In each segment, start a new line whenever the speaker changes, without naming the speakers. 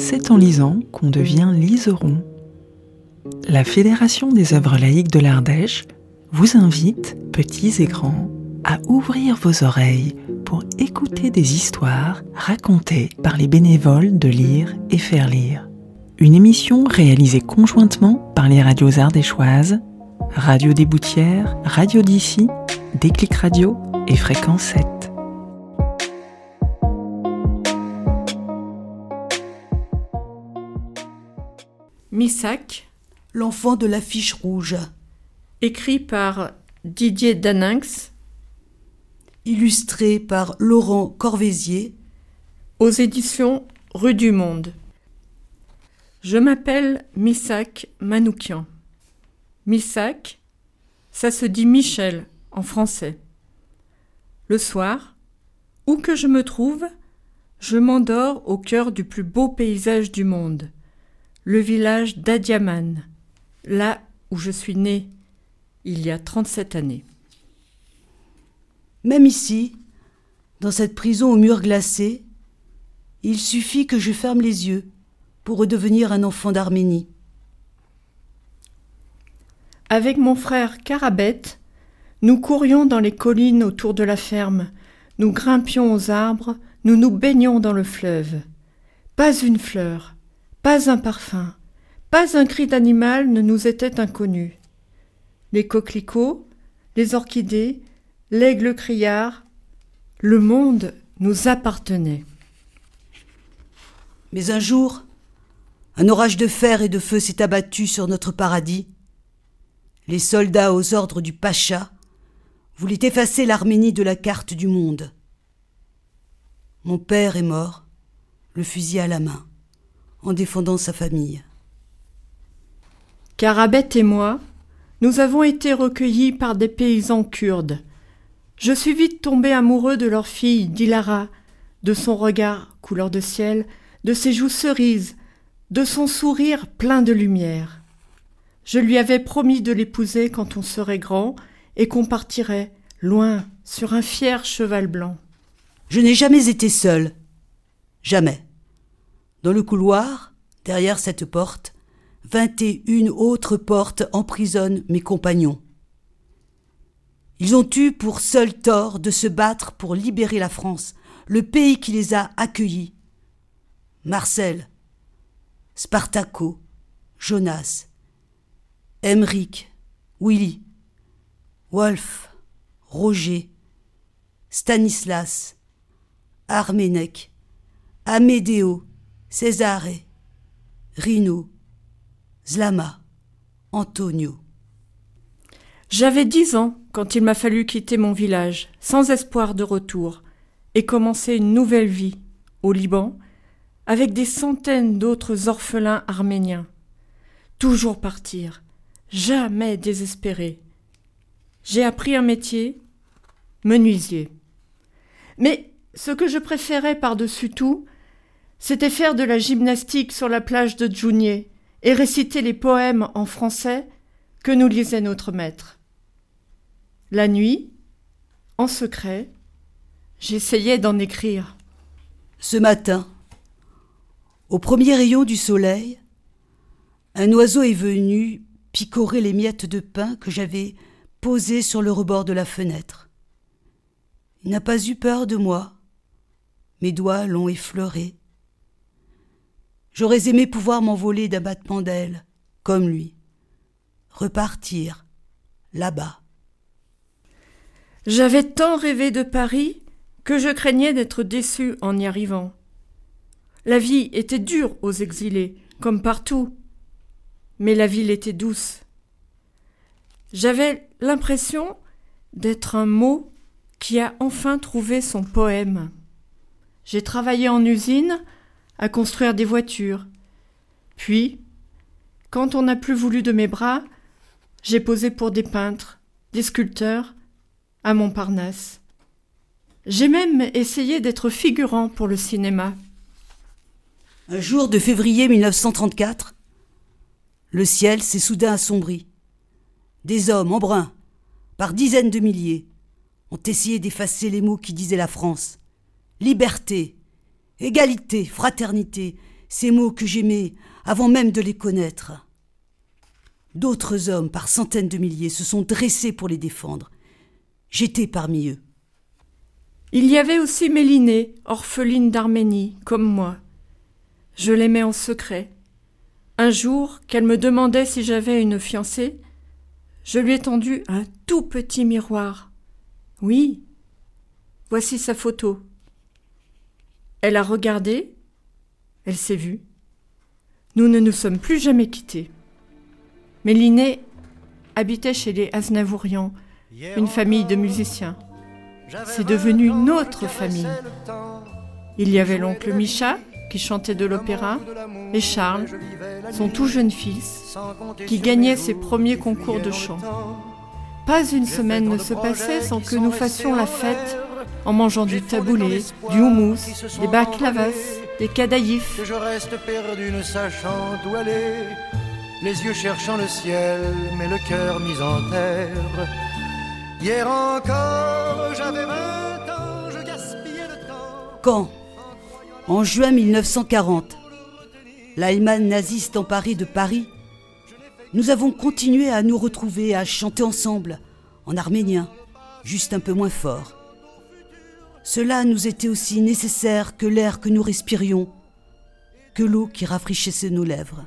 c'est en lisant qu'on devient liseron. La Fédération des œuvres laïques de l'Ardèche vous invite, petits et grands, à ouvrir vos oreilles pour écouter des histoires racontées par les bénévoles de Lire et Faire Lire. Une émission réalisée conjointement par les radios ardéchoises, Radio des Boutières, Radio d'Issy, Déclic Radio et Fréquence 7.
Missac,
l'enfant de l'affiche rouge.
Écrit par Didier Daninx.
Illustré par Laurent Corvézier.
Aux éditions Rue du Monde. Je m'appelle Missac Manoukian. Missac, ça se dit Michel en français. Le soir, où que je me trouve, je m'endors au cœur du plus beau paysage du monde, le village d'Adiaman, là où je suis née, il y a 37 années.
Même ici, dans cette prison aux murs glacés, il suffit que je ferme les yeux pour redevenir un enfant d'Arménie.
Avec mon frère Karabet, nous courions dans les collines autour de la ferme, nous grimpions aux arbres, nous nous baignions dans le fleuve. Pas une fleur, pas un parfum, pas un cri d'animal ne nous était inconnu. Les coquelicots, les orchidées, l'aigle criard, le monde nous appartenait.
Mais un jour, un orage de fer et de feu s'est abattu sur notre paradis. Les soldats aux ordres du pacha voulaient effacer l'Arménie de la carte du monde. Mon père est mort, le fusil à la main, en défendant sa famille.
Karabet et moi, nous avons été recueillis par des paysans kurdes. Je suis vite tombé amoureux de leur fille Dilara, de son regard couleur de ciel, de ses joues cerises, de son sourire plein de lumière. Je lui avais promis de l'épouser quand on serait grand et qu'on partirait loin sur un fier cheval blanc.
Je n'ai jamais été seul. Jamais. Dans le couloir, derrière cette porte, 21 autres portes emprisonnent mes compagnons. Ils ont eu pour seul tort de se battre pour libérer la France, le pays qui les a accueillis. Marcel, Spartaco, Jonas, Emmerich, Willy, Wolf, Roger, Stanislas, Arménec, Amédéo, Césarée, Rino, Zlama, Antonio.
J'avais 10 ans quand il m'a fallu quitter mon village, sans espoir de retour, et commencer une nouvelle vie, au Liban, avec des centaines d'autres orphelins arméniens. Toujours partir, jamais désespérer. J'ai appris un métier, menuisier. Mais ce que je préférais par-dessus tout, c'était faire de la gymnastique sur la plage de Djounieh et réciter les poèmes en français que nous lisait notre maître. La nuit, en secret, j'essayais d'en écrire.
Ce matin, au premier rayon du soleil, un oiseau est venu picorer les miettes de pain que j'avais posées sur le rebord de la fenêtre. Il n'a pas eu peur de moi. Mes doigts l'ont effleuré. J'aurais aimé pouvoir m'envoler d'un battement d'ailes, comme lui. Repartir, là-bas.
J'avais tant rêvé de Paris que je craignais d'être déçu en y arrivant. La vie était dure aux exilés, comme partout, mais la ville était douce. J'avais l'impression d'être un mot qui a enfin trouvé son poème. J'ai travaillé en usine à construire des voitures. Puis, quand on n'a plus voulu de mes bras, j'ai posé pour des peintres, des sculpteurs, à Montparnasse. J'ai même essayé d'être figurant pour le cinéma.
Un jour de février 1934, le ciel s'est soudain assombri. Des hommes en brun, par dizaines de milliers, ont essayé d'effacer les mots qui disaient la France. Liberté, égalité, fraternité, ces mots que j'aimais avant même de les connaître. D'autres hommes, par centaines de milliers, se sont dressés pour les défendre. J'étais parmi eux.
Il y avait aussi Mélinée, orpheline d'Arménie, comme moi. Je l'aimais en secret. Un jour, qu'elle me demandait si j'avais une fiancée, je lui ai tendu un tout petit miroir. Oui, voici sa photo. Elle a regardé, elle s'est vue. Nous ne nous sommes plus jamais quittés. Mélinée habitait chez les Aznavourian, une famille de musiciens. C'est devenu notre famille. Il y avait l'oncle Micha, qui chantait de l'opéra, et Charles, son tout jeune fils, qui gagnait ses premiers concours de chant. Pas une semaine ne se passait sans que nous fassions la fête en mangeant du taboulé, du houmous, des baklavas, des kadaïfs.
Que je reste perdu ne sachant où aller, les yeux cherchant le ciel, mais le cœur mis en terre. Hier encore, j'avais 20 ans, je gaspillais le temps.
Quand, en juin 1940, l'Allemagne naziste emparée de Paris, nous avons continué à nous retrouver, à chanter ensemble, en arménien, juste un peu moins fort. Cela nous était aussi nécessaire que l'air que nous respirions, que l'eau qui rafraîchissait nos lèvres.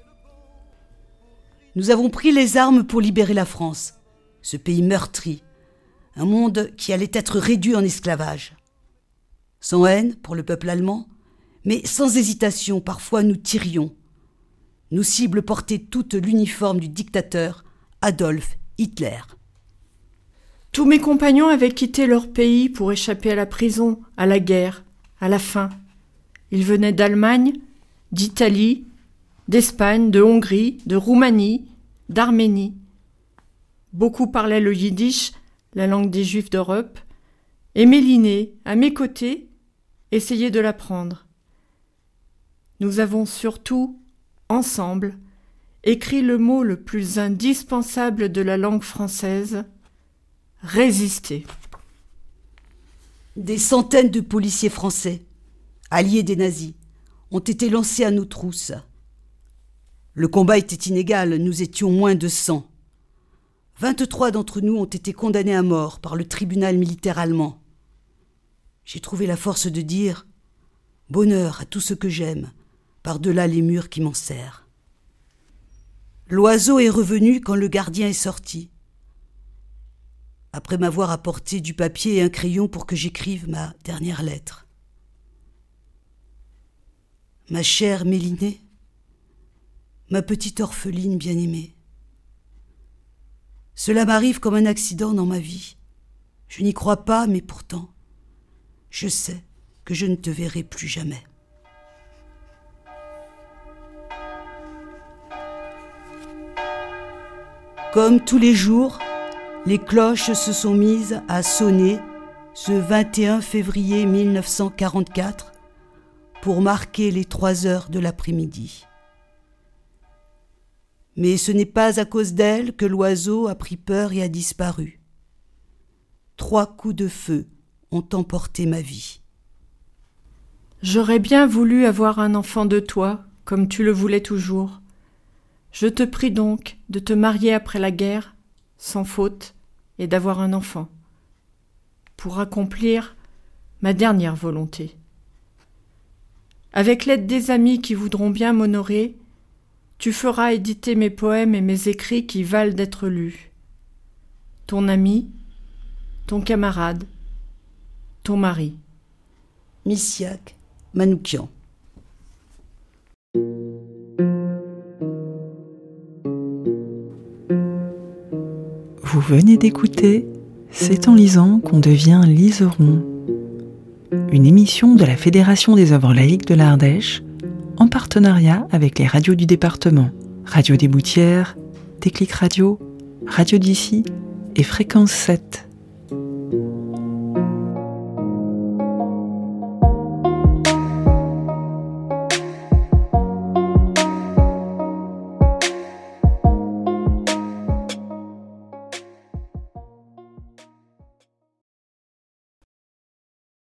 Nous avons pris les armes pour libérer la France, ce pays meurtri, un monde qui allait être réduit en esclavage. Sans haine pour le peuple allemand, mais sans hésitation, parfois nous tirions. Nos cibles portaient toute l'uniforme du dictateur Adolf Hitler.
Tous mes compagnons avaient quitté leur pays pour échapper à la prison, à la guerre, à la faim. Ils venaient d'Allemagne, d'Italie, d'Espagne, de Hongrie, de Roumanie, d'Arménie. Beaucoup parlaient le yiddish, la langue des Juifs d'Europe, et Mélinée, à mes côtés, essayait de l'apprendre. Nous avons surtout, ensemble, écrit le mot le plus indispensable de la langue française, résister.
Des centaines de policiers français, alliés des nazis, ont été lancés à nos trousses. Le combat était inégal, nous étions moins de 100. 23 d'entre nous ont été condamnés à mort par le tribunal militaire allemand. J'ai trouvé la force de dire « Bonheur à tout ce que j'aime, par-delà les murs qui m'enserrent ». L'oiseau est revenu quand le gardien est sorti. Après m'avoir apporté du papier et un crayon pour que j'écrive ma dernière lettre. Ma chère Mélinée, ma petite orpheline bien-aimée. Cela m'arrive comme un accident dans ma vie. Je n'y crois pas, mais pourtant, je sais que je ne te verrai plus jamais. Comme tous les jours, les cloches se sont mises à sonner ce 21 février 1944 pour marquer les 3 heures de l'après-midi. Mais ce n'est pas à cause d'elle que l'oiseau a pris peur et a disparu. 3 coups de feu ont emporté ma vie.
J'aurais bien voulu avoir un enfant de toi, comme tu le voulais toujours. Je te prie donc de te marier après la guerre, sans faute, et d'avoir un enfant, pour accomplir ma dernière volonté. Avec l'aide des amis qui voudront bien m'honorer, tu feras éditer mes poèmes et mes écrits qui valent d'être lus. Ton ami, ton camarade, ton mari.
Missiak Manoukian.
Vous venez d'écouter C'est en lisant qu'on devient liseron, une émission de la Fédération des œuvres laïques de l'Ardèche en partenariat avec les radios du département, Radio des Boutières, Déclic Radio, Radio d'ici et Fréquence 7.